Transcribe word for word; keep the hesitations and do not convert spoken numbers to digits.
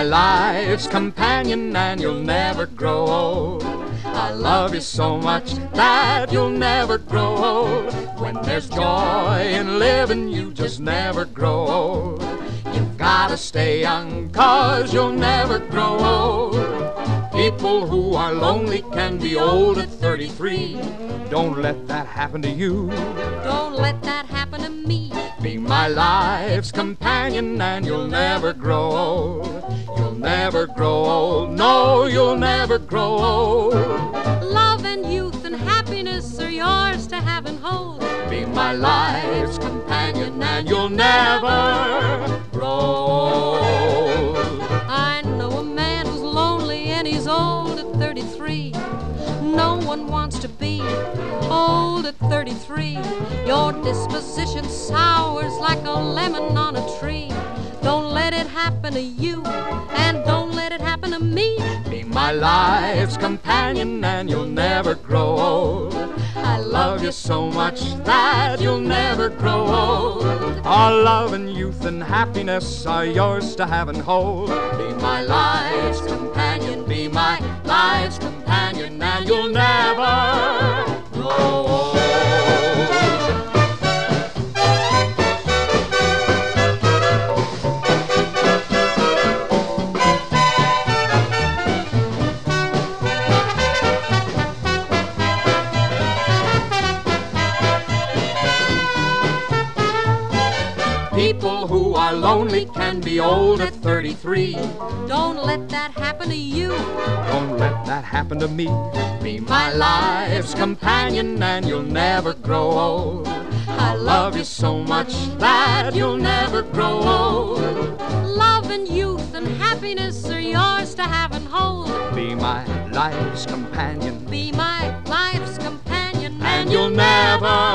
my life's companion and you'll never grow old. I love you so much that you'll never grow old. When there's joy in living, you just never grow old. You've gotta stay young, cause you'll never grow old. People who are lonely can be old at thirty-three. Don't let that happen to you. Don't let that happen to me. Be my life's companion and you'll never grow old. You'll never grow old. No, you'll never grow old. Love and youth and happiness are yours to have and hold. Be my life's companion and you'll never grow old. I know a man who's lonely and he's old at thirty-three. No one wants to be old at thirty-three. Your disposition sours like a lemon on a tree. Don't let it happen to you, and don't let it happen to me. Be my life's companion and you'll never grow old. I love you so much that you'll never grow old. Our love and youth and happiness are yours to have and hold. Be my life's companion, be my life's companion, and you'll never grow old. People who are lonely can be old at thirty-three. Don't let that happen to you. Don't let that happen to me. Be my life's companion and you'll never grow old. I love you so much that you'll never grow old. Love and youth and happiness are yours to have and hold. Be my life's companion Be my life's companion, and you'll never